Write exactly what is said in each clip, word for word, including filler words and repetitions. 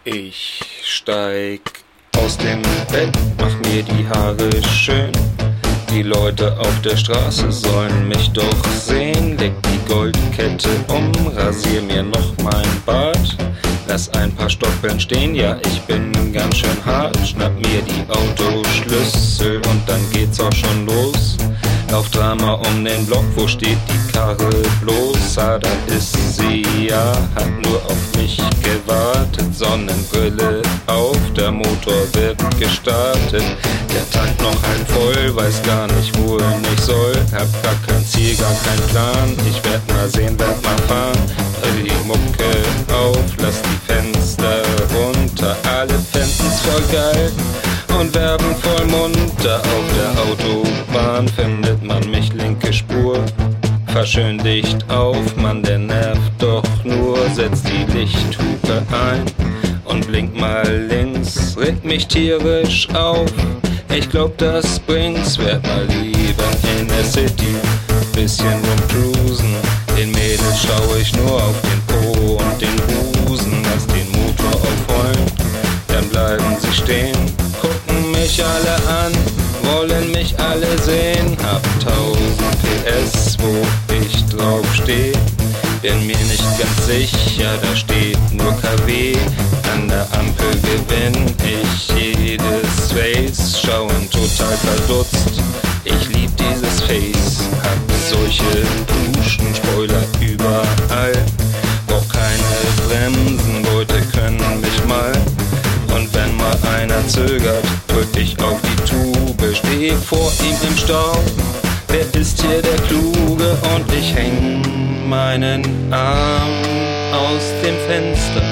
Ich steig aus dem Bett, mach mir die Haare schön. Die Leute auf der Straße sollen mich doch sehen. Leg die Goldkette um, rasier mir noch mein Bart. Lass ein paar Stoppeln stehen, ja, ich bin ganz schön hart. Schnapp mir die Autoschlüssel und dann geht's auch schon los. Lauf Drama um den Block, wo steht die Karre bloß? Ah, da ist sie, ja, hat nur auf mich gewartet. Sonnenbrille auf, der Motor wird gestartet. Der Tank noch halb voll, weiß gar nicht, wohin ich soll. Hab gar kein Ziel, gar keinen Plan, ich werd mal sehen, werd mal fahren. Dreh die Mucke auf, lass die Fenster runter. Alle finden's voll geil und werben voll munter. Auf der Autobahn findet man mich, linke Spur. Fahr schön dicht auf, Mann, der nervt doch nur. Setz die Lichthupe ein und blink mal links. Regt mich tierisch auf, ich glaub das bringt's. Werd mal lieber in der City, bisschen rumcruisen. Den Mädels schau ich nur auf den Po und den Busen. Lass den Motor aufheulen, dann bleiben sie stehen. Gucken mich alle an, wollen mich alle sehen. Hab tausend P S, wo ich drauf steh. Bin mir nicht ganz sicher, da steht nur K W. An der Ampel gewinn ich jedes Face. Schauen total verdutzt, ich lieb dieses Face. Hab solche Duschen, Spoiler überall. Brauch keine Bremsen, Leute können mich mal. Und wenn mal einer zögert, drück ich auf die Tube. Steh vor ihm im Stau, wer ist hier der Kluge? Und ich häng meinen Arm aus dem Fenster.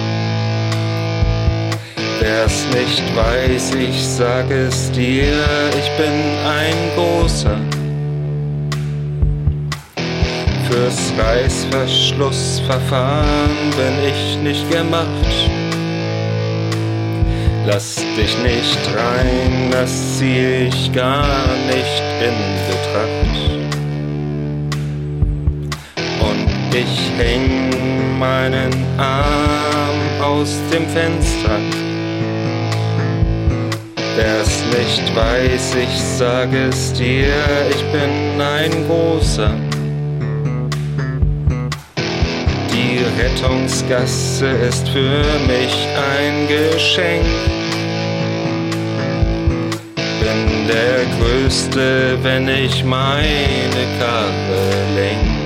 Wer's nicht weiß, ich sag es dir, ich bin ein Großer. Fürs Reißverschlussverfahren bin ich nicht gemacht. Lass dich nicht rein, das zieh ich gar nicht in Betracht. Und ich häng meinen Arm aus dem Fenster. Wer's nicht weiß, ich sag es dir, ich bin ein Großer. Die Rettungsgasse ist für mich ein Geschenk. Bin der Größte, wenn ich meine Karre lenk.